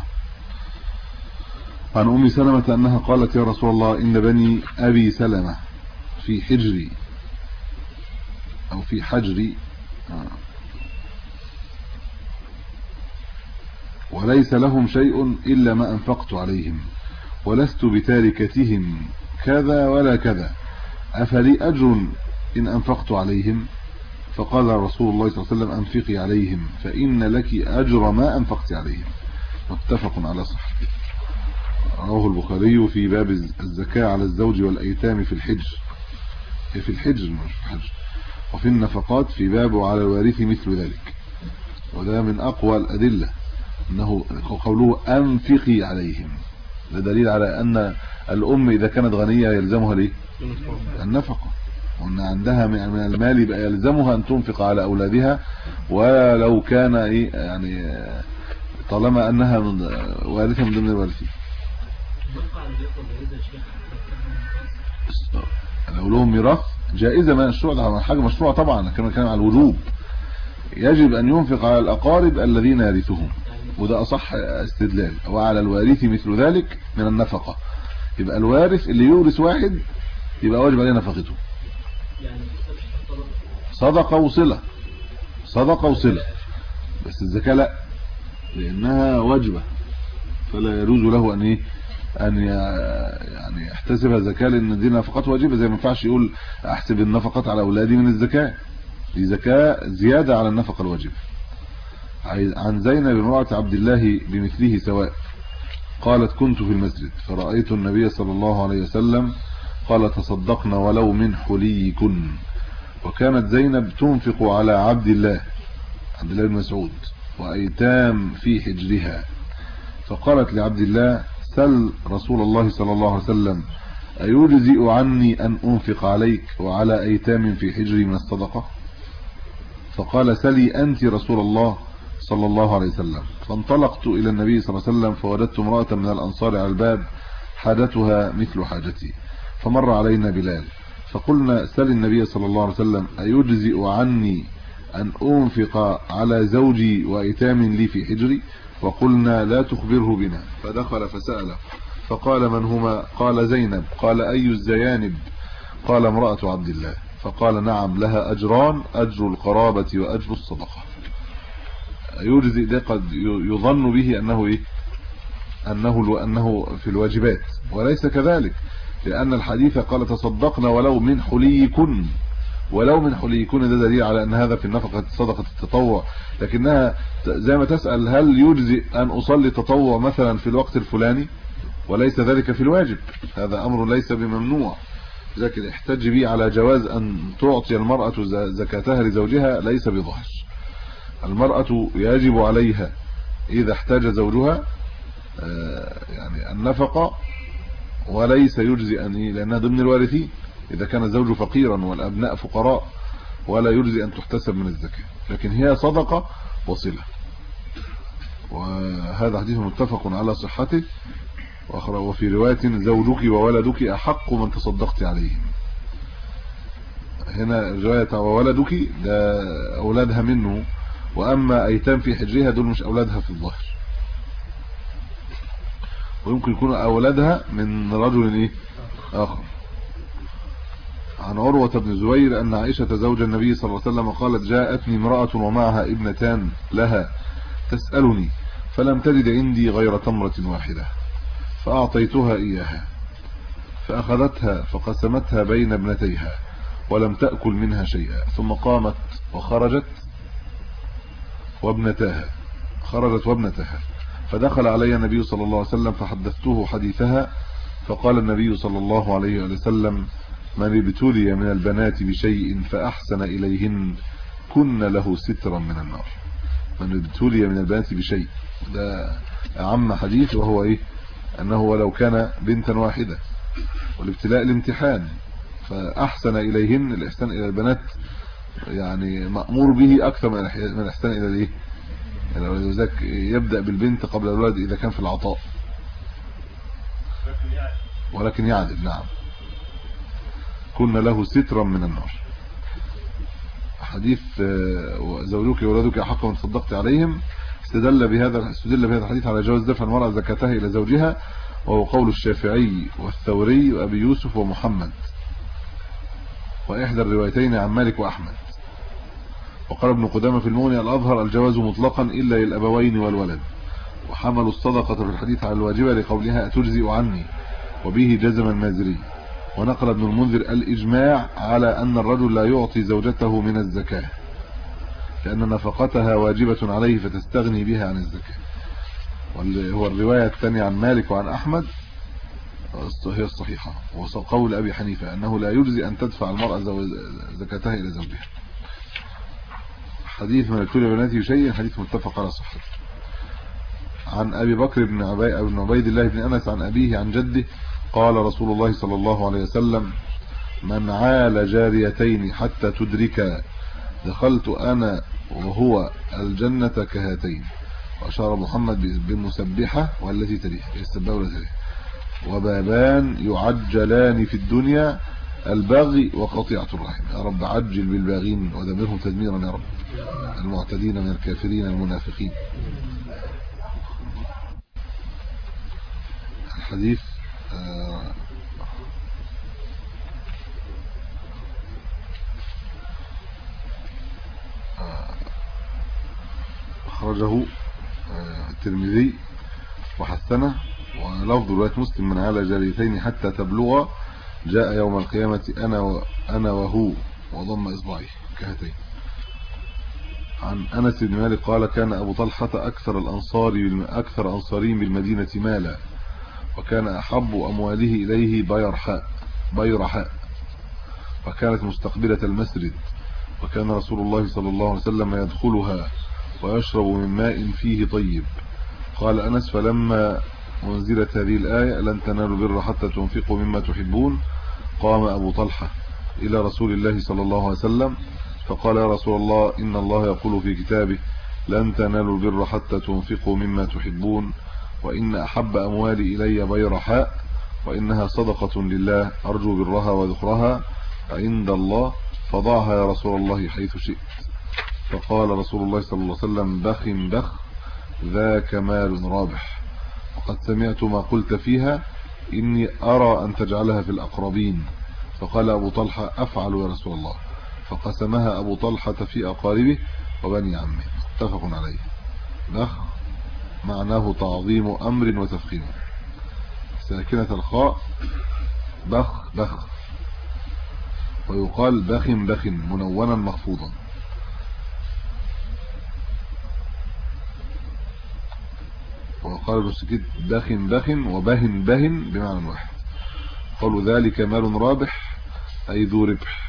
عن أم سلمة أنها قالت: يا رسول الله، إن بني أبي سلمة في حجري أو في حجري وليس لهم شيء إلا ما أنفقت عليهم، ولست بتاركتهم كذا ولا كذا، أفلي أجر إن أنفقت عليهم؟ فقال رسول الله صلى الله عليه وسلم: أنفقي عليهم فإن لك أجر ما أنفقت عليهم. متفق على صحته. رواه البخاري في باب الزكاة على الزوج والأيتام في الحجر، مش في الحجر، وفي النفقات في باب على الوارث مثل ذلك. وده من أقوى الأدلة أنه قوله أنفقي عليهم، ده دليل على أن الأم إذا كانت غنية يلزمها ليه؟ النفقة، وأن عندها من المال يبقى يلزمها أن تنفق على أولادها، ولو كان يعني طالما أنها وارثة من ضمن الوارثين. لو لهم ميراث جائزة ما مشروع، ده حاجة مشروعة طبعا، كما كان على الوجوب. يجب أن ينفق على الأقارب الذين يرثهم. يعني وده اصح استدلال. وعلى الوارث مثل ذلك من النفقة. يبقى الوارث اللي يورث واحد يبقى واجب عليه نفقته. صدقة وصلة، صدقة وصلة، بس الزكاة لا، لانها واجبة، فلا يجوز له ان ايه ان يعني يحتسبها زكاة، لان دي نفقات واجبة. زي ما ينفعش يقول احسب النفقات على اولادي من الزكاة، دي زكاة زيادة على النفقة الواجبة. عن زينب امرأة عبد الله بمثله سواء قالت كنت في المسجد فرأيت النبي صلى الله عليه وسلم قال تصدقنا ولو من حليكن. وكانت زينب تنفق على عبد الله بن مسعود وأيتام في حجرها، فقالت لعبد الله سل رسول الله صلى الله عليه وسلم أيجزئ عني أن أنفق عليك وعلى أيتام في حجري من الصدقة؟ فقال سلي أنت رسول الله صلى الله عليه وسلم. فانطلقت إلى النبي صلى الله عليه وسلم فوجدت امرأة من الأنصار على الباب حاجتها مثل حاجتي، فمر علينا بلال فقلنا سل النبي صلى الله عليه وسلم أيجزئ عني أن أنفق على زوجي وأيتام لي في حجري؟ وقلنا لا تخبره بنا. فدخل فسأله فقال من هما؟ قال زينب. قال أي الزيانب؟ قال امرأة عبد الله. فقال نعم لها أجران، أجر القرابة وأجر الصدقة. يجزئ ده قد يظن به أنه إيه؟ أنه في الواجبات، وليس كذلك، لأن الحديث قال تصدقنا ولو من حليكن، ولو من حليكن، ده دليل على أن هذا في النفقة صدقة التطوع. لكنها زي ما تسأل هل يجزئ أن أصلي تطوع مثلا في الوقت الفلاني، وليس ذلك في الواجب، هذا أمر ليس بممنوع، لكن احتج به على جواز أن تعطي المرأة زكاتها لزوجها ليس بظاهر. المرأة يجب عليها إذا احتاج زوجها يعني النفقة، وليس يجزي أن لأنها ضمن الوارثين إذا كان الزوج فقيرا والأبناء فقراء، ولا يجزي أن تحتسب من الزكاة، لكن هي صدقة وصلة. وهذا حديث متفق على صحته. وفي رواية زوجك وولدك أحق من تصدقت عليهم. هنا رواية وولدك ده أولادها منه، وأما أيتام في حجرها دول مش أولادها في الظاهر، ويمكن يكون أولادها من رجل إيه آخر. عن عروة بن الزبير أن عائشة زوج النبي صلى الله عليه وسلم قالت جاءتني امرأة ومعها ابنتان لها تسألني فلم تجد عندي غير تمرة واحدة فأعطيتها إياها فأخذتها فقسمتها بين ابنتيها ولم تأكل منها شيئا، ثم قامت وخرجت وابنتها فدخل علي النبي صلى الله عليه وسلم فحدثته حديثها، فقال النبي صلى الله عليه وسلم من ابتلي من البنات بشيء فأحسن إليهن كن له سترا من النار. من ابتلي من البنات بشيء ده أعم حديث، وهو إيه؟ أنه ولو كان بنتا واحدة، والابتلاء الامتحان، فأحسن إليهن، الإحسان إلى البنات يعني مأمور به أكثر من الإحسان إلى الإيه؟ ولذلك يبدأ بالبنت قبل الولد إذا كان في العطاء، ولكن يعدل. نعم كن له سترا من النار. حديث زوجك وولدك أحق من تصدقت عليهم استدل بهذا الحديث على جواز دفع المرأة زكاتها إلى زوجها، وهو قول الشافعي والثوري وأبي يوسف ومحمد، وإحدى الروايتين عن مالك وأحمد. وقال ابن قدامة في المغني الأظهر الجواز مطلقا إلا للأبوين والولد، وحملوا الصدقة في الحديث على الواجبة لقولها أتجزئ عني، وبه جزم المازري. ونقل ابن المنذر الإجماع على أن الرجل لا يعطي زوجته من الزكاة لأن نفقتها واجبة عليه فتستغني بها عن الزكاة. وهو الرواية الثانية عن مالك وعن أحمد هي الصحيحة، وقول أبي حنيفة أنه لا يجزي أن تدفع المرأة زكاتها إلى زوجها. حديث من ابتلي بناته شيء حديث متفق على صحته. عن أبي بكر بن عبيد الله بن أنس عن أبيه عن جده قال رسول الله صلى الله عليه وسلم من عال جاريتين حتى تدركا دخلت أنا وهو الجنة كهاتين. وأشار محمد بالمسبحة والتي تليها السباح والتي تليها. وبابان يعجلان في الدنيا الباغي وقطيعة الرحم. يا رب عجل بالباغين ودمرهم تدميرا يا رب، المعتدين من الكافرين المنافقين. الحديث أخرجه الترمذي وحسنه، ولفظ رواية مسلم: من على جريتين حتى تبلغ جاء يوم القيامة أنا وهو وضم إصبعيه كهتين. عن أنس بن مالك قال: كان أبو طلحة أكثر أنصارين بالمدينة مالا، وكان أحب أمواله إليه بيرحاء، وكانت مستقبلة المسجد، وكان رسول الله صلى الله عليه وسلم يدخلها ويشرب من ماء فيه طيب. قال أنس: فلما أنزلت هذه الآية لن تنالوا البر حتى تنفقوا مما تحبون، قام أبو طلحة إلى رسول الله صلى الله عليه وسلم فقال: يا رسول الله، إن الله يقول في كتابه: لن تنالوا البر حتى تنفقوا مما تحبون، وإن أحب أموالي إلي بيرحاء، وإنها صدقة لله أرجو برها وذخرها عند الله، فضعها يا رسول الله حيث شئت. فقال رسول الله صلى الله عليه وسلم: بخ بخ، ذاك مال رابح، وقد سمعت ما قلت فيها، إني أرى أن تجعلها في الأقربين. فقال أبو طلحة: أفعل يا رسول الله. فقسمها أبو طلحة في أقاربه وبني عمه. متفق عليه. بخ معناه تعظيم أمر وتفخيمه، ساكنة الخاء بخ بخ، ويقال بخ بخ منونا مخفوضا. وقال السكيت: بخ بخ وبهن بهن بمعنى واحد. قالوا: ذلك مال رابح أي ذو ربح.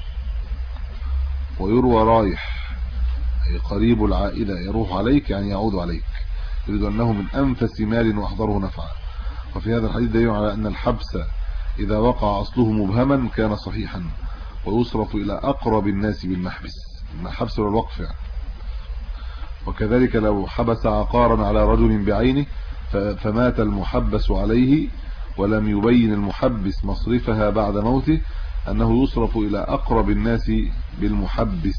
ويروى رايح أي قريب العائدة، يروح عليك يعني يعود عليك، يريد أنه من أنفس مال وأحضره نفعا. وفي هذا الحديث دليل على أن الحبس إذا وقع أصله مبهما كان صحيحا، ويصرف إلى أقرب الناس بالمحبس، الحبس والوقف يعني. وكذلك لو حبس عقارا على رجل بعينه فمات المحبس عليه ولم يبين المحبس مصرفها بعد موته، أنه يصرف إلى أقرب الناس بالمحبس.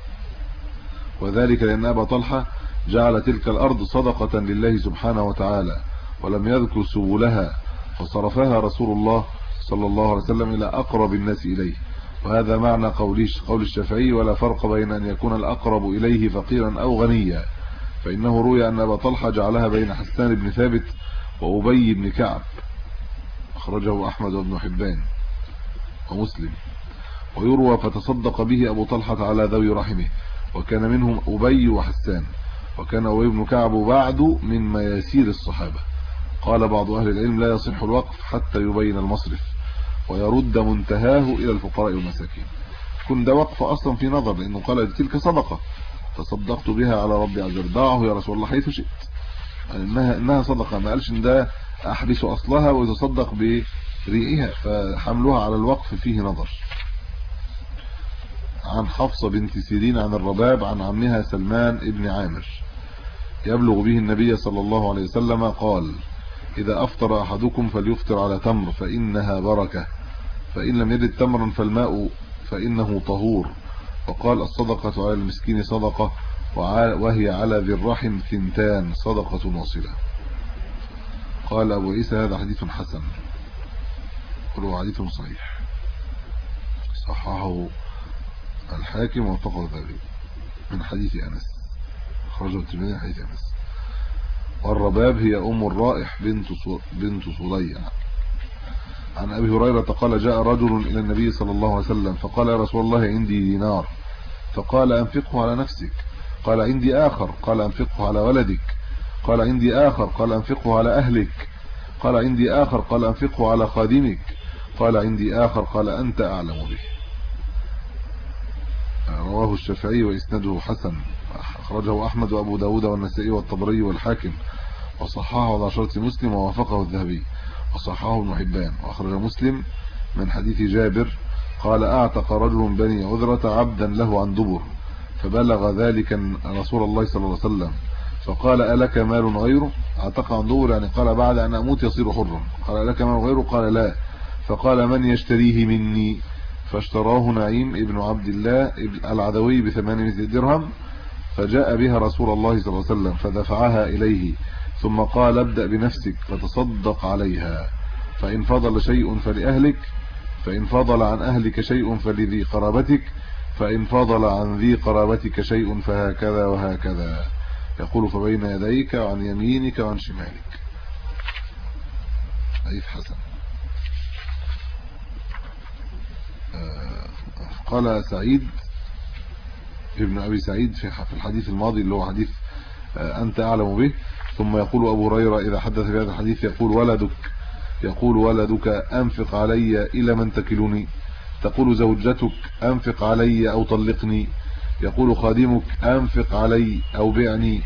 وذلك لأن أبا طلحة جعل تلك الأرض صدقة لله سبحانه وتعالى ولم يذكر سبلها، فصرفها رسول الله صلى الله عليه وسلم إلى أقرب الناس إليه. وهذا معنى قول الشافعي: ولا فرق بين أن يكون الأقرب إليه فقيرا أو غنيا، فإنه روي أن أبا طلحة جعلها بين حسان بن ثابت وأبي بن كعب، أخرجه أحمد وابن حبان ومسلم. ويروى: فتصدق به أبو طلحة على ذوي رحمه، وكان منهم أبي وحسان، وكان أبي بن كعب بعد من مياسير الصحابة. قال بعض أهل العلم: لا يصح الوقف حتى يبين المصرف ويرد منتهاه إلى الفقراء والمساكين. كن ده وقف أصلا في نظر، لأنه قال: تلك صدقة تصدقت بها على ربي عز وجل، ضعه يا رسول الله حيث شئت، يعني إنها صدقة، ما قالش إن ده أحبس أصلها ويتصدق بريئها، فحملها على الوقف فيه نظر. عن حفصة بنت سيرين عن الرباب عن عمها سلمان ابن عامر يبلغ به النبي صلى الله عليه وسلم قال: إذا أفطر أحدكم فليفطر على تمر فإنها بركة، فإن لم يجد تمرا فالماء فإنه طهور. وقال: الصدقة على المسكين صدقة، وهي على ذي الرحم ثنتان، صدقة واصلة. قال أبو عيسى: هذا حديث حسن، وهو حديث صحيح، صححه الحاكم ووثقه الذهبي من حديث أنس، خرجه الترمذي من حديث أنس. والرباب هي أم الرائح بنت صليع. عن أبي هريرة قال: جاء رجل إلى النبي صلى الله عليه وسلم فقال: يا رسول الله، عندي دينار. فقال: أنفقه على نفسك. قال: عندي آخر. قال: أنفقه على ولدك. قال: عندي آخر. قال: أنفقه على أهلك. قال: عندي آخر. قال: أنفقه على خادمك. قال: عندي آخر. قال: أنت أعلم به. رواه الشافعي وإسناده حسن، أخرجه أحمد وأبو داود والنسائي والطبري والحاكم، وصححه على شرط مسلم ووافقه الذهبي، وصححه ابن حبان. وأخرج مسلم من حديث جابر قال: أعتق رجل بني عذرة عبدا له عن دبر، فبلغ ذلك رسول الله صلى الله عليه وسلم فقال: ألك مال غيره؟ اعتق عن دبر يعني قال بعد أن أموت يصير حرا. قال: ألك مال غيره؟ قال: لا. فقال: من يشتريه مني؟ فاشتراه نعيم ابن عبد الله العدوي ب800 درهم، فجاء بها رسول الله صلى الله عليه وسلم فدفعها إليه، ثم قال ابدأ بنفسك فتصدق عليها، فإن فضل شيء فلأهلك، فإن فضل عن أهلك شيء فلذي قرابتك، فإن فضل عن ذي قرابتك شيء فهكذا وهكذا. يقول فبين يديك وعن يمينك وعن شمالك. حديث حسن. قال سعيد ابن أبي سعيد في الحديث الماضي اللي هو حديث أنت أعلم به، ثم يقول أبو هريرة إذا حدث بهذا الحديث يقول ولدك أنفق علي إلى من تكلني، تقول زوجتك أنفق علي أو طلقني، يقول خادمك أنفق علي أو بعني.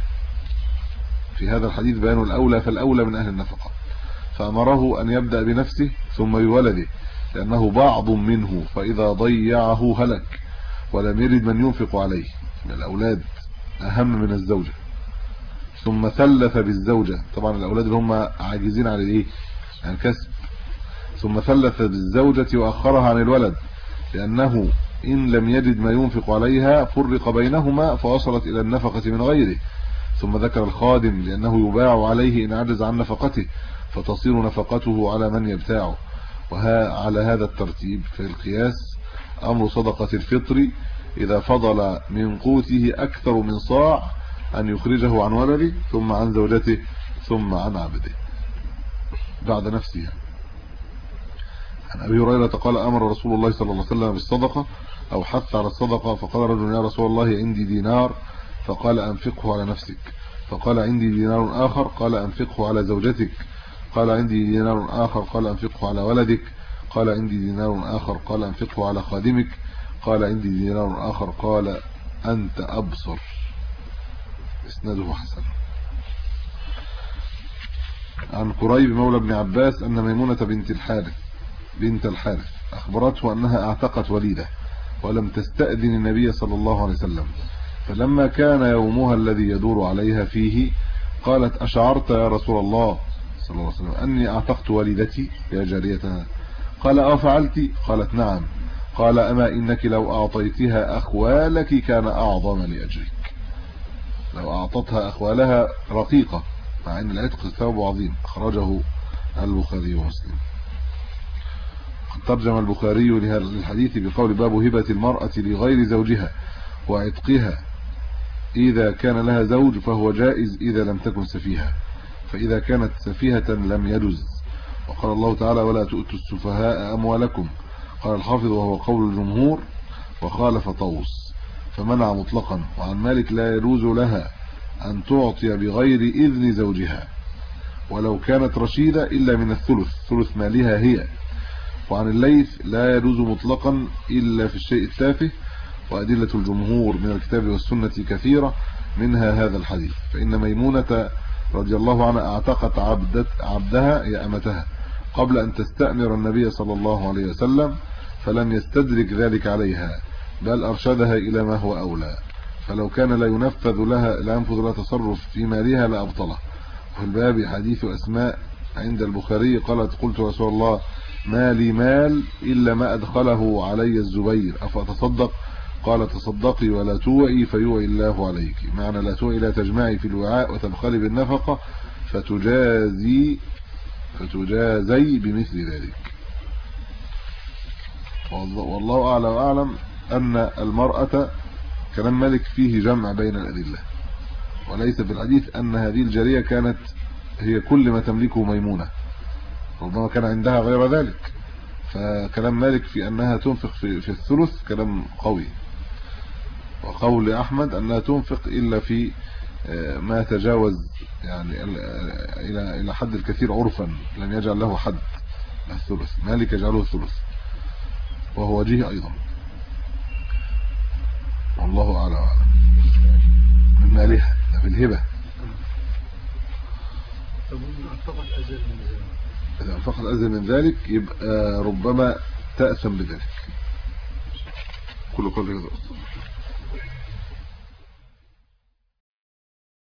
في هذا الحديث بيان الأولى فالأولى من أهل النفقة، فأمره أن يبدأ بنفسه ثم بولده لأنه بعض منه، فإذا ضيعه هلك، ولم يرد من ينفق عليه من الأولاد أهم من الزوجة. ثم ثلث بالزوجة، طبعا الأولاد اللي هم عاجزين على الإيه؟ عن الكسب. ثم ثلث بالزوجة وأخرها عن الولد، لأنه إن لم يجد ما ينفق عليها فرق بينهما فوصلت إلى النفقة من غيره. ثم ذكر الخادم لأنه يباع عليه إن عجز عن نفقته، فتصير نفقته على من يبتاعه. على هذا الترتيب في القياس أمر صدقة الفطر إذا فضل من قوته أكثر من صاع أن يخرجه عن ولده ثم عن زوجته ثم عن عبده بعد نفسها. عن أبي هريرة قال أمر رسول الله صلى الله عليه وسلم بالصدقة أو حث على الصدقة، فقال رجل يا رسول الله عندي دينار، فقال أنفقه على نفسك، فقال عندي دينار آخر، قال أنفقه على زوجتك، قال عندي دينار آخر، قال أنفقه على ولدك، قال عندي دينار آخر، قال أنفقه على خادمك، قال عندي دينار آخر، قال أنت أبصر. اسناده حسن. عن قريب مولى ابن عباس أن ميمونة بنت الحارث أخبرته أنها اعتقت وليدة ولم تستأذن النبي صلى الله عليه وسلم، فلما كان يومها الذي يدور عليها فيه قالت أشعرت يا رسول الله صلى الله عليه وسلم أني اعتقت والدتي يا جاريتها؟ قال أفعلت؟ قالت نعم. قال أما إنك لو أعطيتها أخوالك كان أعظم لأجرك. لو أعطتها أخوالها رقيقة، مع أن العتق ثواب عظيم. أخرجه البخاري ومسلم. ترجم البخاري للحديث بقول باب هبة المرأة لغير زوجها وعتقها إذا كان لها زوج فهو جائز إذا لم تكن سفيهة، فإذا كانت سفيهة لم يجز. وقال الله تعالى ولا تؤتوا السفهاء أموالكم. قال الحافظ وهو قول الجمهور وخالف طوس فمنع مطلقا. وعن مالك لا يجوز لها أن تعطي بغير إذن زوجها ولو كانت رشيدة إلا من ثلث مالها هي. وعن الليث لا يجوز مطلقا إلا في الشيء التافه. وأدلة الجمهور من الكتاب والسنة كثيرة، منها هذا الحديث. فإن ميمونة رضي الله عنها اعتقت عبدها يا أمتها قبل أن تستأمر النبي صلى الله عليه وسلم، فلم يستدرك ذلك عليها بل أرشدها إلى ما هو أولى، فلو كان لا ينفذ لها تصرف في مالها لأبطله. وفي الباب حديث أسماء عند البخاري قالت قلت رسول الله ما لي مال إلا ما أدخله علي الزبير أفأتصدق؟ قال تصدقي ولا توعي فيوعي الله عليك. معنى لا توعي لا تجمعي في الوعاء وتبخلي بالنفقة فتجازي بمثل ذلك. والله أعلى وأعلم أن المرأة كلام مالك فيه جمع بين الأدلة، وليس بالحديث أن هذه الجارية كانت هي كل ما تملكه ميمونة، ربما كان عندها غير ذلك. فكلام مالك في أنها تنفق في الثلث كلام قوي. وقول أحمد أنها تنفق إلا في ما تجاوز يعني إلى حد الكثير عرفا، لم يجعل له حد الثلث. مالك يجعله الثلث وهو وجيه أيضا، والله أعلم. من مالها في الهبة إذا أنفقت أزل من ذلك يبقى ربما تأثم بذلك. كل قول